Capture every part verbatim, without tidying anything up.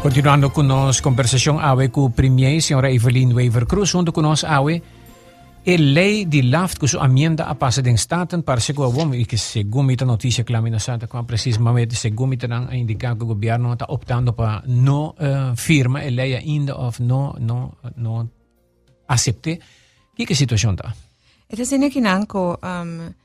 Continuando con nos conversación awe con Premier, señora Evelyn Wever Cruz, junto con nos awe, e lei di laft con su amienda a passa den staten para seguir uomo e che segumi ta noticia clamina sata qua precisamente segumi ta dan a indicar che il governo sta optando per no uh, firma e lei ainda of no no no accepte. Che che situazione ta? Het is in Kinanko um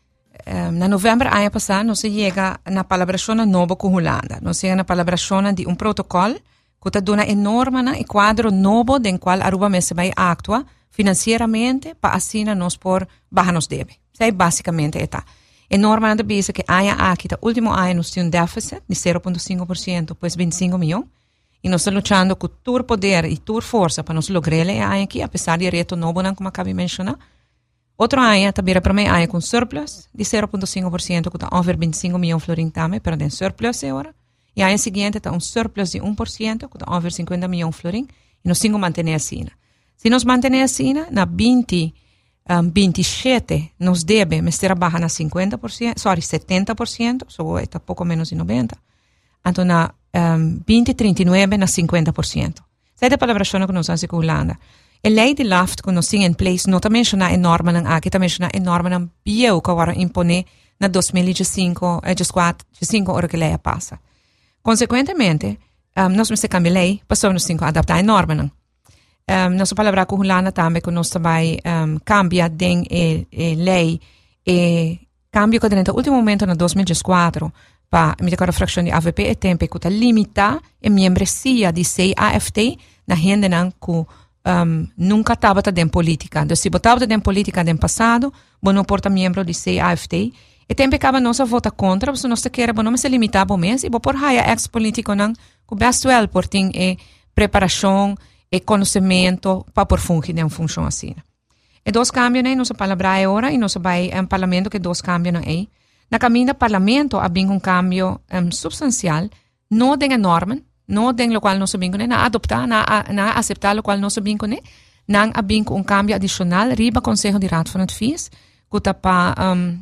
Um, na novembro ano passado, nós chega na palabração nova com Holanda. Nós chega na palabração de um protocolo que está dando enorme na quadro novo den qual Aruba mese vai atua financeiramente para assim nós por baixar nos deve. Isso é basicamente eta. Enorme na bisa que aya aqui tá último ano nós temos um déficit de zero vírgula cinco por cento, pues vinte e cinco milhões. E nós estamos lutando com todo poder e toda força para nós lograr ele aqui, apesar de reto novo, como acabei de mencionar. Outro ano também para mim ano com surplus de zero vírgula cinco por cento, que está over vinte e cinco milhões florin também, pero tem surplus agora. E ano seguinte está um surplus de um por cento, que está over cinquenta milhões florin, e nós temos que manter assim. Se nós manter assim, na vinte, um, vinte e sete, nós devemos estar abaixo na cinquenta por cento, sorry, setenta por cento, so está pouco menos de noventa. Então na um, vinte, trinta e nove na cinquenta por cento. Essa é a palavra que nós temos com Holanda. A lei de laft que nós temos em place não também é enorme não aqui também é enorme não bio que agora impõe na dois mil e cinco e quatro cinco hora que lei passa. Consequentemente, um, nós temos que cambiar a lei para nós temos que adaptar enorme não. Um, nossa palavra com Holanda também que nós também um, cambia den a, a lei e cambio que durante o último momento na dois mil e quatro para a minha fração de A V P e tempo que limita a membresia de C A F T na renda não que Um, nunca estava dentro política. Então, se estava dentro política no passado, bom não porta membro de C A F T. E tem que nós vota contra, porque nós queremos bom não se limitar ao mês e vou por raia ex político não, que best well por ter e preparação e conhecimento para por fungir em função assim. E dois cambios né, nós palavra agora e nós vai em parlamento que dois cambios não é. Na caminho do parlamento há bem um cambio um, substancial, não tem enorme. No den lo qual non so bingo ne na adoptar na na aceitar lo qual non so bingo ne nan a bingo un cambio addicional riba Consejo di Raad van Advies que pa um,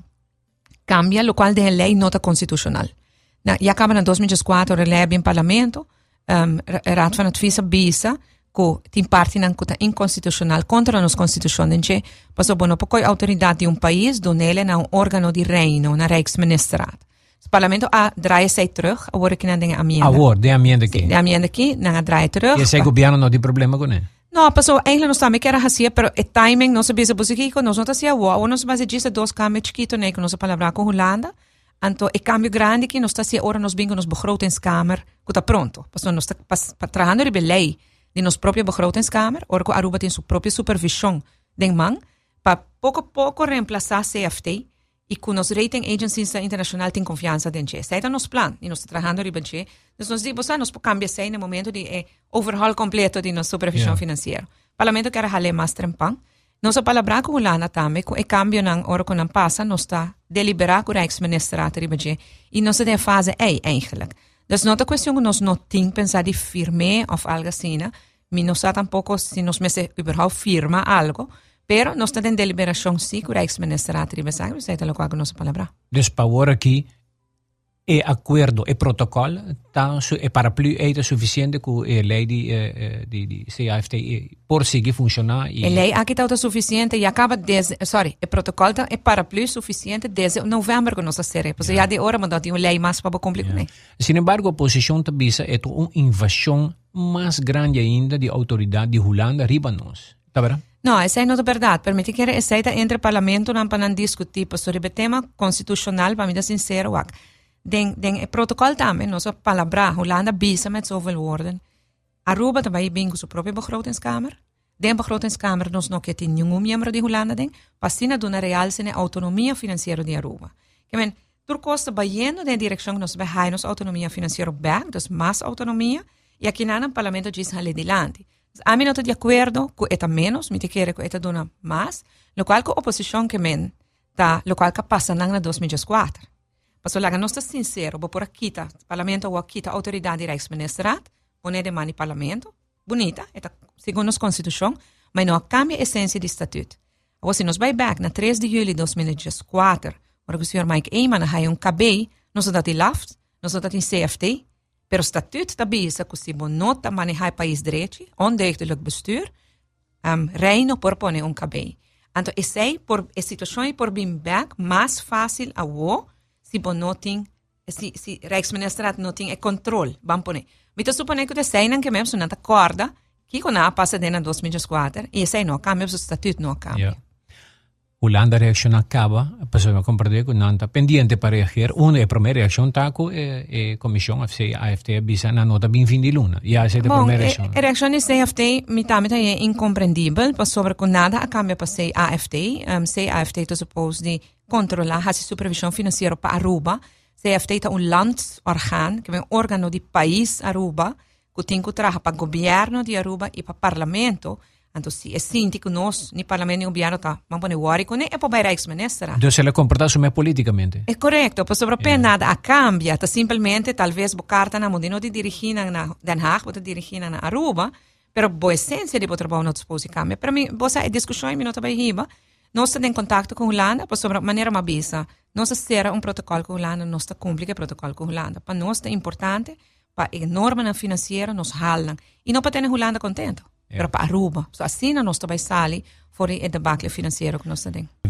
cambia lo qual de lei nota constitucional. Na ja acaba na dois mil e quatro relebe in parlamento um, Raad van Advies bisa que tin parte nan kuta inconstitucional contra nos constituição che passo bono poi autorità di un país donele na un organo di reino na Rijksministeraat. Het parlement a draaien zij terug, a worden kunnen dingen amienda. A worden, de amienda aqui. De amienda aqui, na draaien terug. E esse governo não tem problema com ele? No, passou, eigenlijk não sabe que era assim, pero o timing não se bisa buscar, nós não tá se awa, ou nós base disso dois cambios chiquito, né, que nós palavra com Holanda. Então, o cambio grande que nós tá se ora nós bingo nos begrotingskamer, que tá pronto. Passou nós tá trabalhando ribe lei de nos próprio begrotingskamer, ora que Aruba tem sua própria supervisão den man, para pouco a pouco reemplaçar C F T. E com os rating agencies internacional tem confiança dentro. Esse é o nosso plano. E nós estamos trabalhando riba de. Nós nos dizemos, nós podemos cambiar no momento de eh, overhaul completo de nossa supervisão yeah. financeira. O parlamento quer fazer mais trempang. Nós a palavra com Holanda também, com o cambio na hora que não passa, nós está deliberar com o Rijksministeraat riba de. E nós temos fase é eigenlijk. Dus não é questão que nós não temos pensar de firme ou algo assim, né? Mas nós tampouco se nós mesmo überhaupt firma algo. Pero nós estamos em deliberação sim, o Rijksministeraat riba sabe, você está logo com nossa palavra. Dus para aqui é acordo, é protocolo, tá, é paraplu é suficiente com a lei de, de, de C A F T por seguir funcionar. E... A lei aqui está suficiente e acaba desde, sorry, o protocolo é paraplu suficiente desde novembro que nós estamos. Porque já de hora mandou uma lei mais para complicar. Yeah. Sin embargo, a posição da bisa é uma invasão mais grande ainda de autoridade de Holanda riba nós. Tá vendo? No, essa não é verdade. Permite que essa entre o parlamento não para discutir sobre o tema constitucional, para mim é sincero. Den, den protocolo também, nossa palavra, Holanda bisa met zoveel woorden. Aruba também bem com sua própria begrotingskamer. Den begrotingskamer nós não quer ter nenhum membro de Holanda, den, para doen realce a autonomia financeira de Aruba. Que men, tur costa baiano de direção que nós vai nos autonomia financeira back, dus mais autonomia, e aqui na no parlamento diz ali dilante. A mim não estou de acordo com eta menos, me te quer com eta dona mais, lo qual com oposição que men, tá, lo qual que passa na dois mil e quatro. Passo lá, nós estamos sinceros, vou por aqui, tá, parlamento ou aqui, tá, autoridade Rijksministeraat, pone de mani parlamento, bonita, eta, segundo a constituição, mas não cambia a essência do estatuto. Ou se nós vai back na três de julho de dois mil e quatro, ora que o senhor Mike Eyman ha um K B, nós estamos em L A F T, nós estamos em C F T, Pero statuut tabisa que si bonota manejar país direito, ondeugdelijk bestuur, um, reino propone un cabei. Então, esse por a situação por bem back mais fácil a wo se bonoting se se Rijksminister não tem controle, vamos pôr. Então, suponho que você não que mesmo não acorda que quando a passa dentro de dois mil e quatro e esse não cambia, o estatuto não cambia. Yeah. Holanda reação acaba, pessoal me compreende que não está pendiente para reagir. Uma é a primeira reação está com a comissão F C A F T bisa na nota bem fim de luna. E essa é a primeira reação. A reação de C F T me também é incompreendível, por sobre que nada a cambia para C A F T. Um, C A F T é suposto de controlar a supervisão financeira para Aruba. C F T é um landsorgaan, que é um órgão do país Aruba, que tem que trabalhar para o governo de Aruba e para o parlamento. Então, se é assim que nós, no parlamento e no governo, tá, vamos pôr worry com ele, é para o Rijksminister. Então, se ela comporta-se mais politicamente. É correto, por sobre yeah. nada a cambia, tá simplesmente, talvez, a carta na modelo de dirigir na Den Haag, ou de dirigir na Aruba, pero a essência de o trabalho não dispõe de cambia. Para mim, a discussão em minuto vai riba, nós estamos em contato com a Holanda, por sobre a maneira mais bisa, nós será um protocolo com a Holanda, nós está cumprindo o protocolo com a Holanda. Para nós é importante, para a norma financeira, nós halam, e não para ter a Holanda contento. Yeah. Pero para Aruba. So, assim nós também saímos fora o debacle financeiro que nós temos.